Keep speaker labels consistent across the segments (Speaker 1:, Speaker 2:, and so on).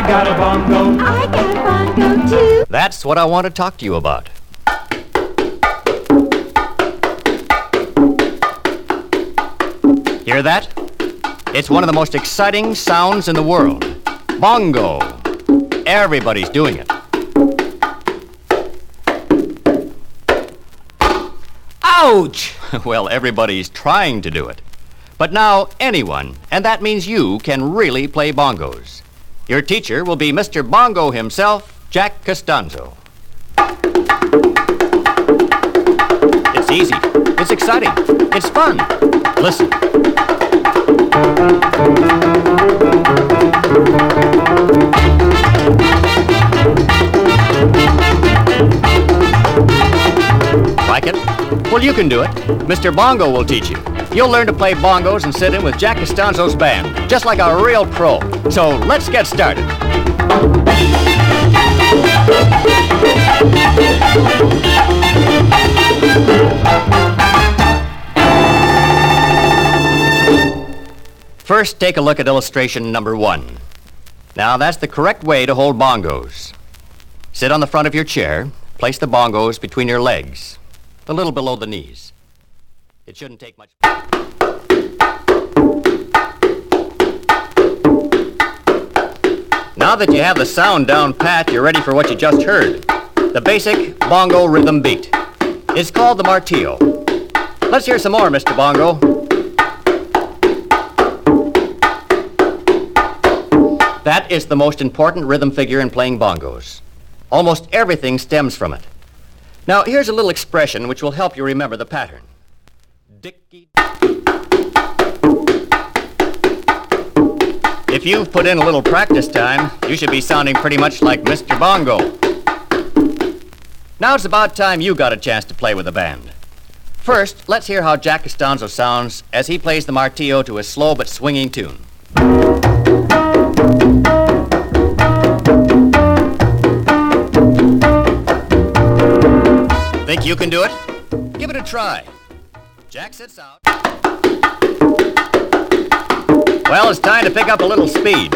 Speaker 1: got a bongo.
Speaker 2: I got a bongo too.
Speaker 3: That's what I want to talk to you about. Hear that? It's one of the most exciting sounds in the world. Bongo. Everybody's doing it.
Speaker 4: Ouch!
Speaker 3: Well, everybody's trying to do it. But now anyone, and that means you, can really play bongos. Your teacher will be Mr. Bongo himself, Jack Costanzo. It's easy. It's exciting. It's fun. Listen. Like it? Well, you can do it. Mr. Bongo will teach you. You'll learn to play bongos and sit in with Jack Costanzo's band, just like a real pro. So let's get started. First, take a look at illustration number 1. Now, that's the correct way to hold bongos. Sit on the front of your chair, place the bongos between your legs, a little below the knees. It shouldn't take much. Now that you have the sound down pat, you're ready for what you just heard. The basic bongo rhythm beat. It's called the martillo. Let's hear some more, Mr. Bongo. That is the most important rhythm figure in playing bongos. Almost everything stems from it. Now, here's a little expression which will help you remember the pattern. Dicky. If you've put in a little practice time, you should be sounding pretty much like Mr. Bongo. Now it's about time you got a chance to play with the band. First, let's hear how Jack Costanzo sounds as he plays the martillo to a slow but swinging tune. Think you can do it? Give it a try. Jack sits out. Well, it's time to pick up a little speed.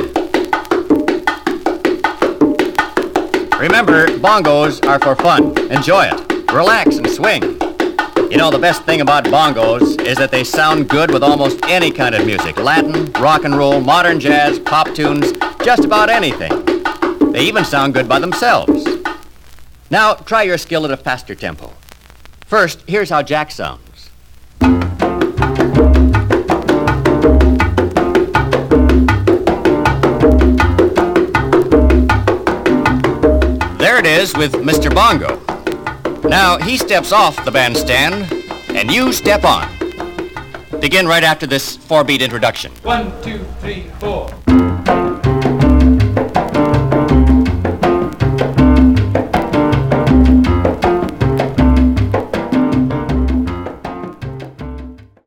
Speaker 3: Remember, bongos are for fun. Enjoy it. Relax and swing. You know, the best thing about bongos is that they sound good with almost any kind of music. Latin, rock and roll, modern jazz, pop tunes, just about anything. They even sound good by themselves. Now, try your skill at a faster tempo. First, here's how Jack sounds. There it is with Mr. Bongo. Now, he steps off the bandstand, and you step on. Begin right after this 4-beat introduction.
Speaker 1: 1, 2, 3, 4.